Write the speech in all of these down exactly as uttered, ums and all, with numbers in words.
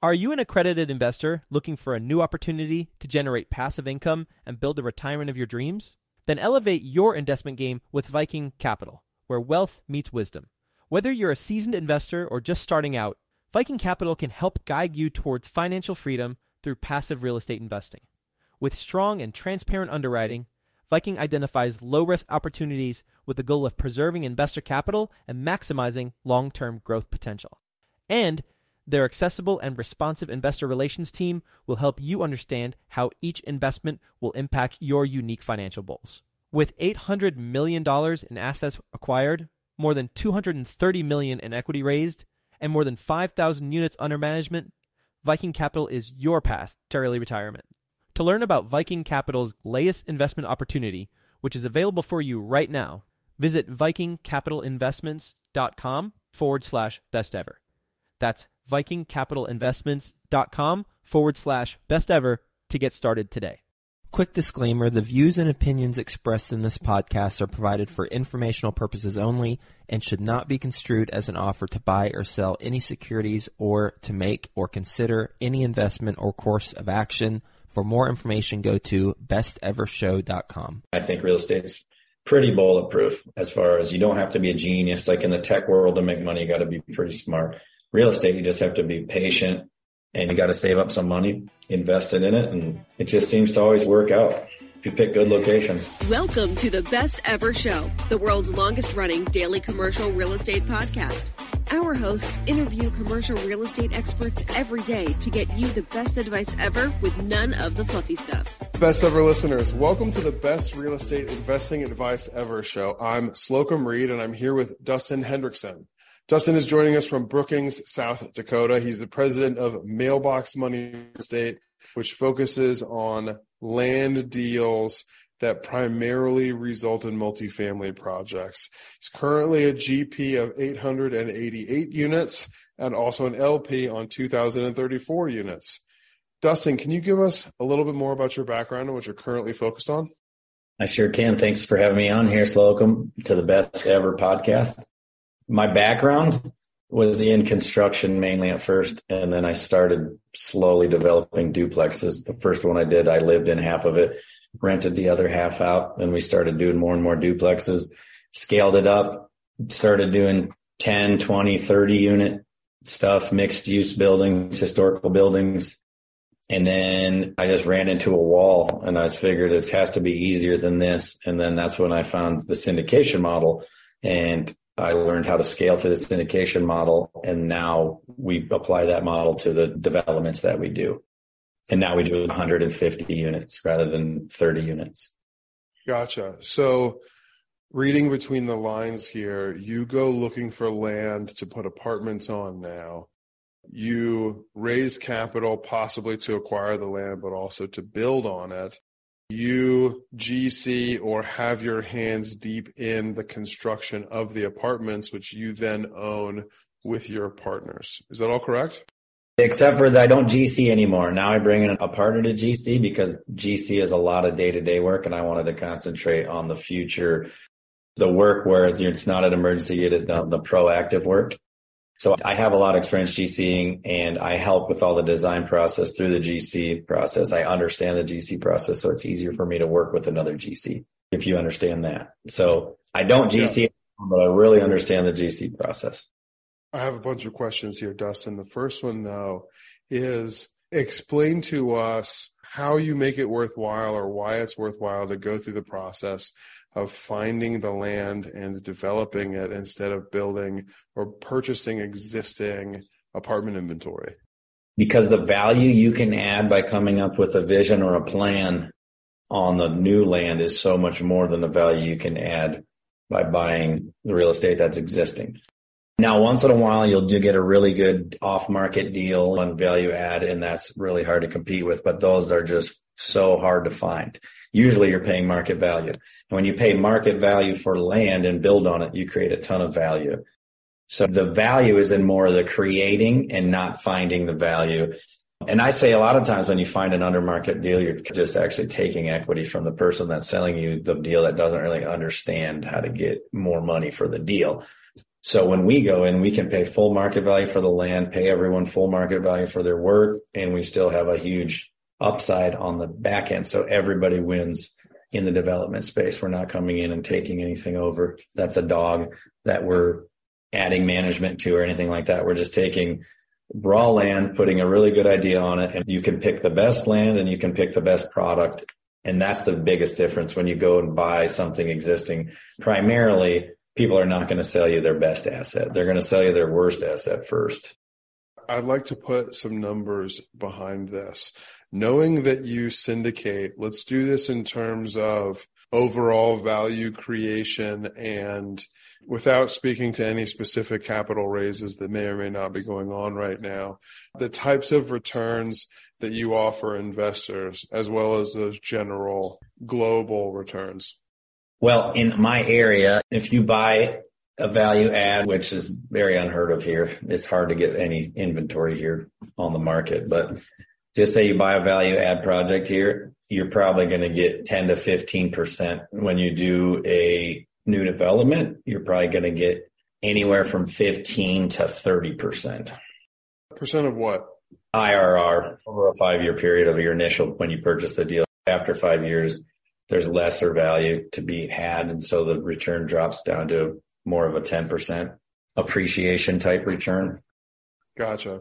Are you an accredited investor looking for a new opportunity to generate passive income and build the retirement of your dreams? Then elevate your investment game with Viking Capital, where wealth meets wisdom. Whether you're a seasoned investor or just starting out, Viking Capital can help guide you towards financial freedom through passive real estate investing. With strong and transparent underwriting, Viking identifies low-risk opportunities with the goal of preserving investor capital and maximizing long-term growth potential. And their accessible and responsive investor relations team will help you understand how each investment will impact your unique financial goals. With eight hundred million dollars in assets acquired, more than two hundred thirty million dollars in equity raised, and more than five thousand units under management, Viking Capital is your path to early retirement. To learn about Viking Capital's latest investment opportunity, which is available for you right now, visit vikingcapitalinvestments.com forward slash best ever. That's vikingcapitalinvestments.com forward slash best ever to get started today. Quick disclaimer, the views and opinions expressed in this podcast are provided for informational purposes only and should not be construed as an offer to buy or sell any securities or to make or consider any investment or course of action. For more information, go to best ever show dot com. I think real estate's pretty bulletproof as far as you don't have to be a genius. Like in the tech world to make money, you got to be pretty smart. Real estate, you just have to be patient and you got to save up some money, invest it in it, and it just seems to always work out if you pick good locations. Welcome to the Best Ever Show, the world's longest running daily commercial real estate podcast. Our hosts interview commercial real estate experts every day to get you the best advice ever with none of the fluffy stuff. Best ever listeners, welcome to the Best Real Estate Investing Advice Ever Show. I'm Slocum Reed and I'm here with Dustin Hendrickson. Dustin is joining us from Brookings, South Dakota. He's the president of Mailbox Money Real Estate, which focuses on land deals that primarily result in multifamily projects. He's currently a G P of eight hundred eighty-eight units and also an L P on two thousand thirty-four units. Dustin, can you give us a little bit more about your background and what you're currently focused on? I sure can. Thanks for having me on here, Slocum, to the Best Ever podcast. My background was in construction mainly at first, and then I started slowly developing duplexes. The first one I did, I lived in half of it, rented the other half out, and we started doing more and more duplexes, scaled it up, started doing ten, twenty, thirty unit stuff, mixed use buildings, historical buildings. And then I just ran into a wall and I figured it has to be easier than this. And then that's when I found the syndication model, and I learned how to scale through the syndication model. And now we apply that model to the developments that we do. And now we do one hundred fifty units rather than thirty units. Gotcha. So reading between the lines here, you go looking for land to put apartments on now. You raise capital possibly to acquire the land, but also to build on it. You G C or have your hands deep in the construction of the apartments, which you then own with your partners. Is that all correct? Except for that I don't G C anymore. Now I bring in a partner to G C because G C is a lot of day-to-day work, and I wanted to concentrate on the future, the work where it's not an emergency, you get it done, the proactive work. So I have a lot of experience GCing, and I help with all the design process through the G C process. I understand the G C process, so it's easier for me to work with another G C if you understand that. So I don't G C, yeah. But I really understand the G C process. I have a bunch of questions here, Dustin. The first one, though, is explain to us how you make it worthwhile or why it's worthwhile to go through the process of finding the land and developing it instead of building or purchasing existing apartment inventory. Because the value you can add by coming up with a vision or a plan on the new land is so much more than the value you can add by buying the real estate that's existing. Now, once in a while, you'll do get a really good off-market deal on value add, and that's really hard to compete with, but those are just so hard to find. Usually you're paying market value. And when you pay market value for land and build on it, you create a ton of value. So the value is in more of the creating and not finding the value. And I say a lot of times when you find an under market deal, you're just actually taking equity from the person that's selling you the deal that doesn't really understand how to get more money for the deal. So when we go in, we can pay full market value for the land, pay everyone full market value for their work, and we still have a huge upside on the back end. So everybody wins in the development space. We're not coming in and taking anything over. That's a dog that we're adding management to or anything like that. We're just taking raw land, putting a really good idea on it, and you can pick the best land and you can pick the best product. And that's the biggest difference when you go and buy something existing. Primarily, people are not going to sell you their best asset. They're going to sell you their worst asset first. I'd like to put some numbers behind this. Knowing that you syndicate, let's do this in terms of overall value creation, and without speaking to any specific capital raises that may or may not be going on right now, the types of returns that you offer investors, as well as those general global returns. Well, in my area, if you buy a value add, which is very unheard of here, it's hard to get any inventory here on the market, but just say you buy a value add project here, you're probably going to get ten to fifteen percent. When you do a new development, you're probably going to get anywhere from fifteen to thirty percent. Percent of what? I R R over a five-year period of your initial, when you purchase the deal. After five years, there's lesser value to be had, and so the return drops down to more of a ten percent appreciation type return. Gotcha.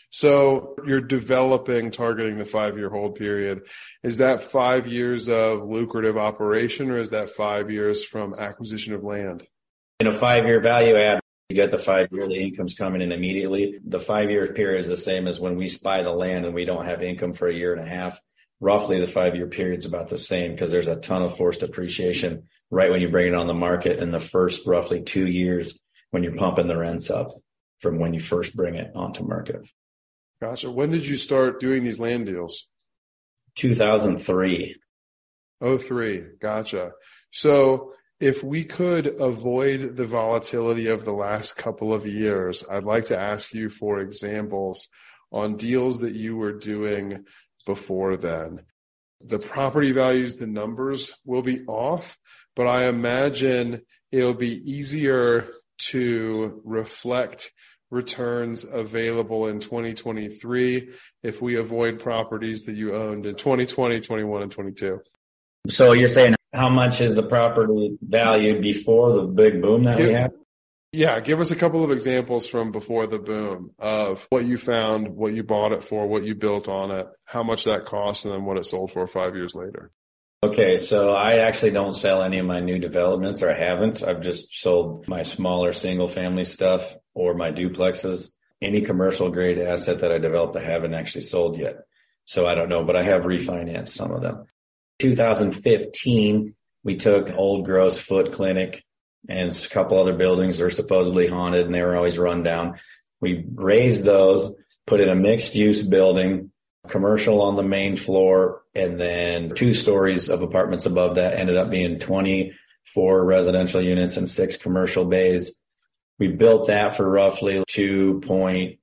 So you're developing, targeting the five-year hold period. Is that five years of lucrative operation, or is that five years from acquisition of land? In a five-year value add, you get the five-year, the income's coming in immediately. The five-year period is the same as when we buy the land and we don't have income for a year and a half. Roughly the five-year period's about the same, because there's a ton of forced appreciation right when you bring it on the market in the first roughly two years when you're pumping the rents up from when you first bring it onto market. Gotcha. When did you start doing these land deals? two thousand three. Oh, three. Gotcha. So if we could avoid the volatility of the last couple of years, I'd like to ask you for examples on deals that you were doing before then. The property values, the numbers will be off, but I imagine it'll be easier to reflect returns available in twenty twenty-three if we avoid properties that you owned in twenty twenty, twenty-one, and twenty-two. So you're saying how much is the property valued before the big boom that give, we had? Yeah, give us a couple of examples from before the boom of what you found, what you bought it for, what you built on it, how much that cost, and then what it sold for five years later. Okay, so I actually don't sell any of my new developments, or I haven't. I've just sold my smaller single family stuff or my duplexes. Any commercial grade asset that I developed, I haven't actually sold yet. So I don't know, but I have refinanced some of them. two thousand fifteen, we took Old Gross Foot Clinic and a couple other buildings that are supposedly haunted, and they were always run down. We raised those, put in a mixed use building, commercial on the main floor, and then two stories of apartments above that. Ended up being twenty-four residential units and six commercial bays. We built that for roughly two point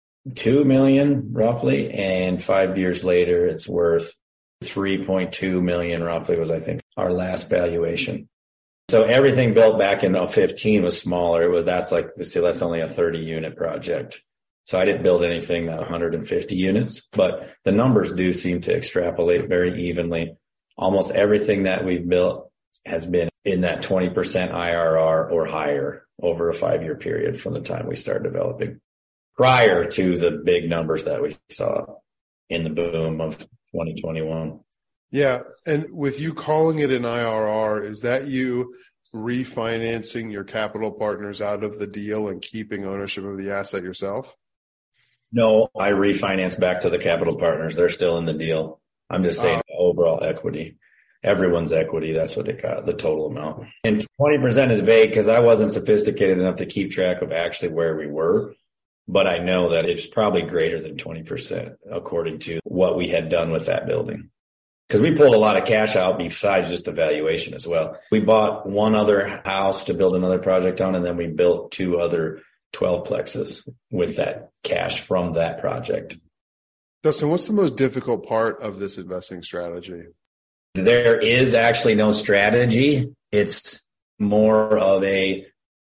two million roughly, and five years later it's worth three point two million roughly was, I think, our last valuation. So everything built back in fifteen was smaller. It was, that's like, see, that's only a thirty unit project. So I didn't build anything that one hundred fifty units, but the numbers do seem to extrapolate very evenly. Almost everything that we've built has been in that twenty percent I R R or higher over a five-year period from the time we started developing, prior to the big numbers that we saw in the boom of twenty twenty-one. Yeah. And with you calling it an I R R, is that you refinancing your capital partners out of the deal and keeping ownership of the asset yourself? No, I refinance back to the capital partners. They're still in the deal. I'm just saying uh, overall equity. Everyone's equity, that's what it got, the total amount. And twenty percent is vague because I wasn't sophisticated enough to keep track of actually where we were. But I know that it's probably greater than twenty percent according to what we had done with that building. Because we pulled a lot of cash out besides just the valuation as well. We bought one other house to build another project on, and then we built two other twelve plexes with that cash from that project. Dustin, what's the most difficult part of this investing strategy? There is actually no strategy. It's more of a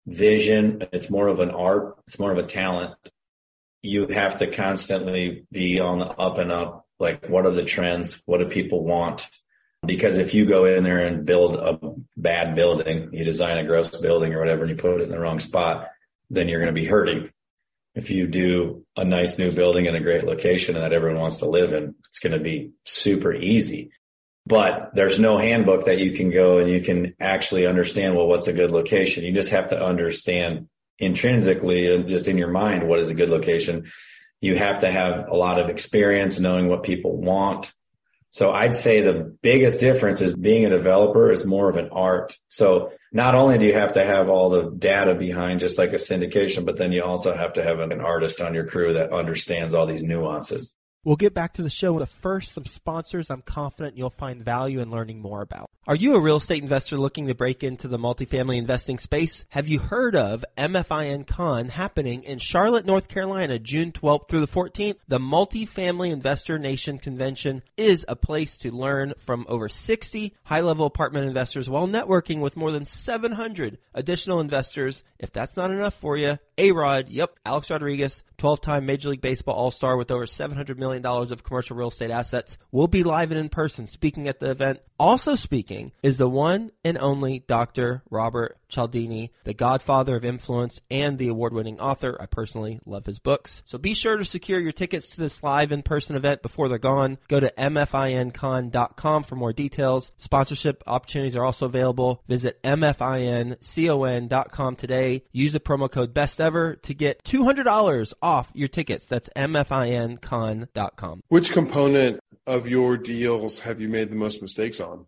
vision. It's more of an art. It's more of a talent. You have to constantly be on the up and up. Like, what are the trends? What do people want? Because if you go in there and build a bad building, you design a gross building or whatever, and you put it in the wrong spot, then you're going to be hurting. If you do a nice new building in a great location that everyone wants to live in, it's going to be super easy. But there's no handbook that you can go and you can actually understand, well, what's a good location? You just have to understand intrinsically and just in your mind, what is a good location? You have to have a lot of experience knowing what people want. So I'd say the biggest difference is being a developer is more of an art. So not only do you have to have all the data behind, just like a syndication, but then you also have to have an artist on your crew that understands all these nuances. We'll get back to the show, but first, some sponsors I'm confident you'll find value in learning more about. Are you a real estate investor looking to break into the multifamily investing space? Have you heard of M F I N Con happening in Charlotte, North Carolina, June twelfth through the fourteenth? The Multifamily Investor Nation Convention is a place to learn from over sixty high-level apartment investors while networking with more than seven hundred additional investors. If that's not enough for you, A-Rod, yep, Alex Rodriguez, twelve-time Major League Baseball All-Star with over seven hundred million dollars of commercial real estate assets, will be live and in person speaking at the event. Also speaking is the one and only Doctor Robert Cialdini, the godfather of influence and the award-winning author. I personally love his books. So be sure to secure your tickets to this live in-person event before they're gone. Go to M F I N con dot com for more details. Sponsorship opportunities are also available. Visit M F I N con dot com today. Use the promo code BESTEVER to get two hundred dollars off your tickets. That's M F I N con dot com. Which component of your deals have you made the most mistakes on?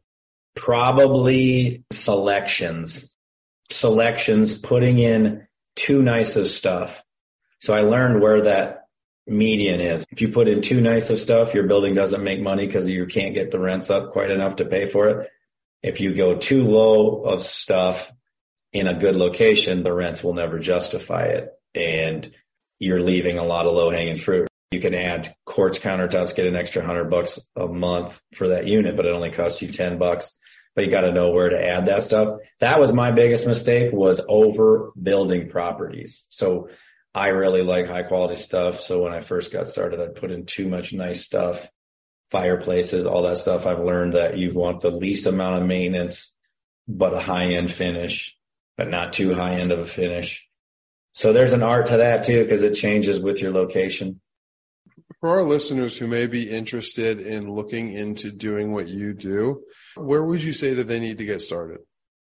Probably selections. Selections, putting in too nice of stuff. So I learned where that median is. If you put in too nice of stuff, your building doesn't make money because you can't get the rents up quite enough to pay for it. If you go too low of stuff in a good location, the rents will never justify it. And you're leaving a lot of low-hanging fruit. You can add quartz countertops, get an extra hundred bucks a month for that unit, but it only costs you ten bucks. But you got to know where to add that stuff. That was my biggest mistake, was overbuilding properties. So I really like high quality stuff. So when I first got started, I put in too much nice stuff, fireplaces, all that stuff. I've learned that you want the least amount of maintenance, but a high end finish, but not too high end of a finish. So there's an art to that too, because it changes with your location. For our listeners who may be interested in looking into doing what you do, where would you say that they need to get started?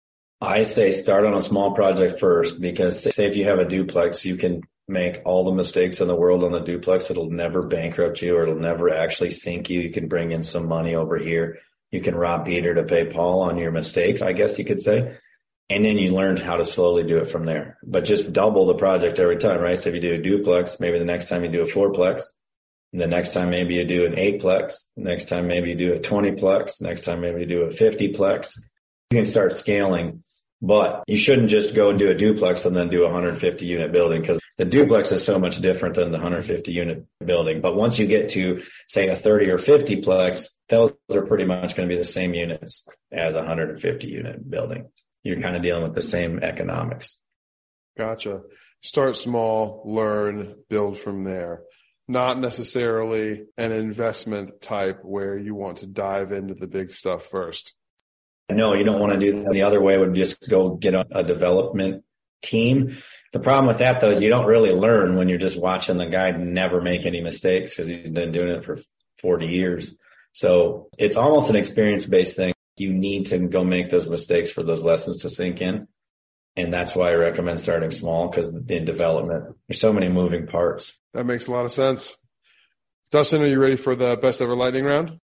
I say start on a small project first, because say if you have a duplex, you can make all the mistakes in the world on the duplex. It'll never bankrupt you, or it'll never actually sink you. You can bring in some money over here. You can rob Peter to pay Paul on your mistakes, I guess you could say. And then you learn how to slowly do it from there. But just double the project every time, right? So if you do a duplex, maybe the next time you do a fourplex. And the next time maybe you do an eightplex. Next time maybe you do a twenty-plex. Next time maybe you do a fifty-plex. You can start scaling. But you shouldn't just go and do a duplex and then do a one hundred fifty unit building, because the duplex is so much different than the one hundred fifty unit building. But once you get to, say, a thirty or fifty plex, those are pretty much going to be the same units as a one hundred fifty unit building. You're kind of dealing with the same economics. Gotcha. Start small, learn, build from there. Not necessarily an investment type where you want to dive into the big stuff first. No, you don't want to do that. The other way would just go get a development team. The problem with that, though, is you don't really learn when you're just watching the guy never make any mistakes, because he's been doing it for forty years. So it's almost an experience-based thing. You need to go make those mistakes for those lessons to sink in. And that's why I recommend starting small, because in development, there's so many moving parts. That makes a lot of sense. Dustin, are you ready for the best ever lightning round?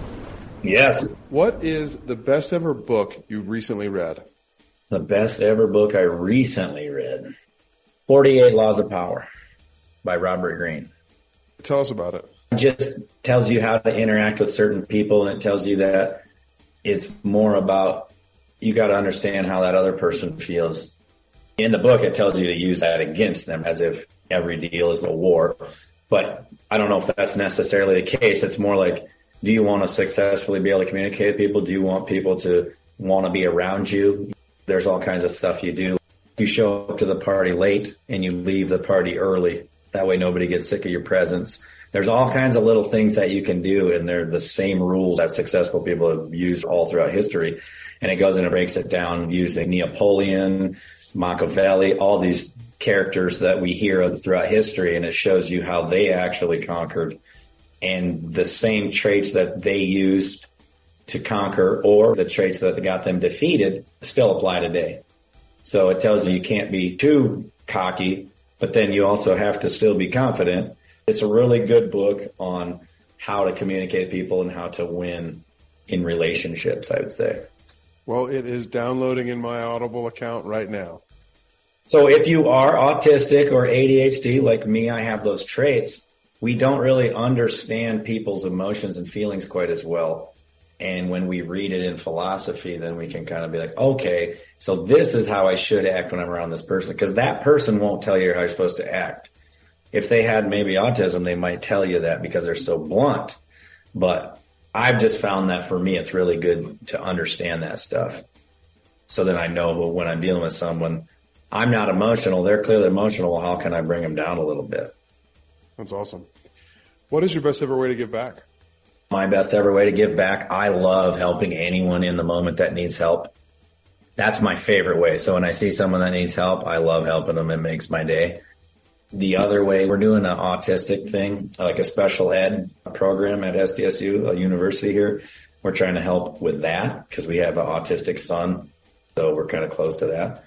Yes. What is the best ever book you recently read? The best ever book I recently read, forty-eight Laws of Power by Robert Greene. Tell us about it. It just tells you how to interact with certain people, and it tells you that it's more about, you got to understand how that other person feels. In the book, it tells you to use that against them, as if every deal is a war. But I don't know if that's necessarily the case. It's more like, do you want to successfully be able to communicate with people? Do you want people to want to be around you? There's all kinds of stuff you do. You show up to the party late and you leave the party early. That way nobody gets sick of your presence. There's all kinds of little things that you can do, and they're the same rules that successful people have used all throughout history. And it goes in and breaks it down using Napoleon, Machiavelli, all these characters that we hear of throughout history, and it shows you how they actually conquered. And the same traits that they used to conquer, or the traits that got them defeated, still apply today. So it tells you you can't be too cocky, but then you also have to still be confident. It's a really good book on how to communicate people and how to win in relationships, I would say. Well, it is downloading in my Audible account right now. So if you are autistic or A D H D like me, I have those traits. We don't really understand people's emotions and feelings quite as well. And when we read it in philosophy, then we can kind of be like, okay, so this is how I should act when I'm around this person. Because that person won't tell you how you're supposed to act. If they had maybe autism, they might tell you that because they're so blunt. But I've just found that for me, it's really good to understand that stuff. So then I know when I'm dealing with someone, I'm not emotional. They're clearly emotional. Well, how can I bring them down a little bit? That's awesome. What is your best ever way to give back? My best ever way to give back. I love helping anyone in the moment that needs help. That's my favorite way. So when I see someone that needs help, I love helping them. It makes my day. The other way, we're doing an autistic thing, like a special ed program at S D S U, a university here. We're trying to help with that because we have an autistic son. So we're kind of close to that.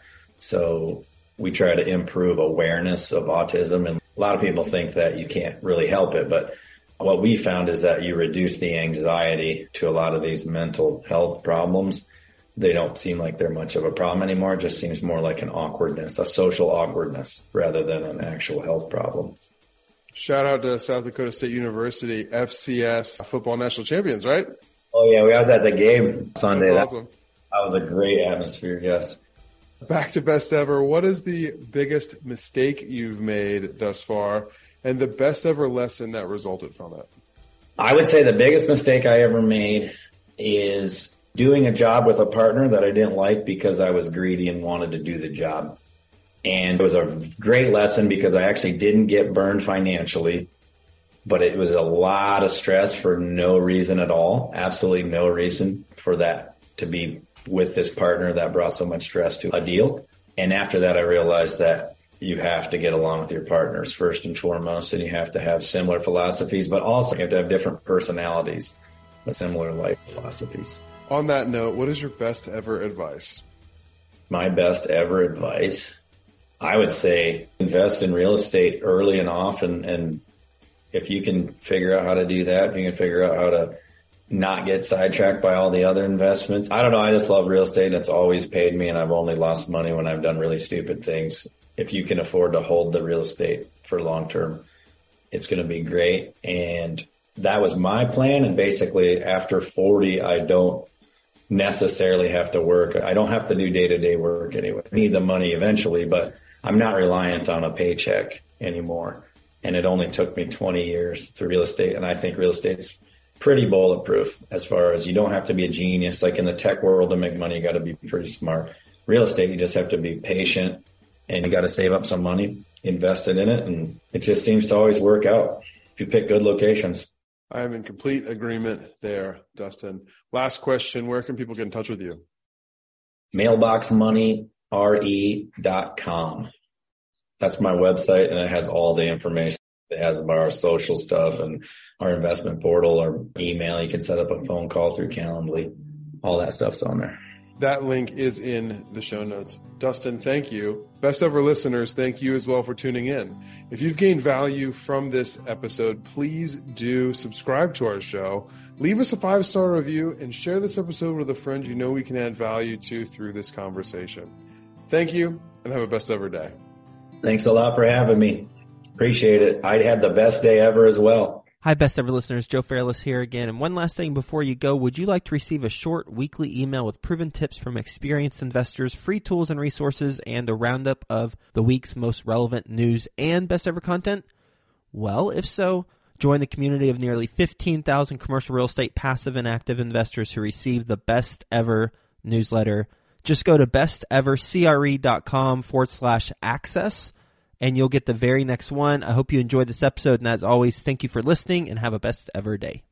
So we try to improve awareness of autism. And a lot of people think that you can't really help it, but what we found is that you reduce the anxiety to a lot of these mental health problems. They don't seem like they're much of a problem anymore. It just seems more like an awkwardness, a social awkwardness, rather than an actual health problem. Shout out to South Dakota State University, F C S football national champions, right? Oh, yeah. We was at the game Sunday. That's awesome. That was a great atmosphere, yes. Back to best ever. What is the biggest mistake you've made thus far and the best ever lesson that resulted from it? I would say the biggest mistake I ever made is doing a job with a partner that I didn't like because I was greedy and wanted to do the job. And it was a great lesson because I actually didn't get burned financially, but it was a lot of stress for no reason at all. Absolutely no reason for that to be with this partner that brought so much stress to a deal. And after that, I realized that you have to get along with your partners first and foremost, and you have to have similar philosophies, but also you have to have different personalities, but similar life philosophies. On that note, what is your best ever advice? My best ever advice, I would say invest in real estate early and often. And if you can figure out how to do that, if you can figure out how to not get sidetracked by all the other investments. I don't know. I just love real estate and it's always paid me, and I've only lost money when I've done really stupid things. If you can afford to hold the real estate for long term, it's going to be great. And that was my plan. And basically after forty, I don't necessarily have to work. I don't have to do day-to-day work anyway. I need the money eventually, but I'm not reliant on a paycheck anymore. And it only took me twenty years through real estate. And I think real estate's pretty bulletproof as far as you don't have to be a genius. Like in the tech world to make money, you got to be pretty smart. Real estate, you just have to be patient and you got to save up some money, invest it in it. And it just seems to always work out if you pick good locations. I am in complete agreement there, Dustin. Last question, where can people get in touch with you? mailbox money r e dot com. That's my website, and it has all the information. It has about our social stuff and our investment portal, our email. You can set up a phone call through Calendly. All that stuff's on there. That link is in the show notes. Dustin, thank you. Best ever listeners, thank you as well for tuning in. If you've gained value from this episode, please do subscribe to our show. Leave us a five-star review and share this episode with a friend you know we can add value to through this conversation. Thank you, and have a best ever day. Thanks a lot for having me. Appreciate it. I had the best day ever as well. Hi, best ever listeners. Joe Fairless here again. And one last thing before you go, would you like to receive a short weekly email with proven tips from experienced investors, free tools and resources, and a roundup of the week's most relevant news and best ever content? Well, if so, join the community of nearly fifteen thousand commercial real estate passive and active investors who receive the best ever newsletter Just go to bestevercre.com forward slash access, and you'll get the very next one. I hope you enjoyed this episode, and as always, thank you for listening, and have a best ever day.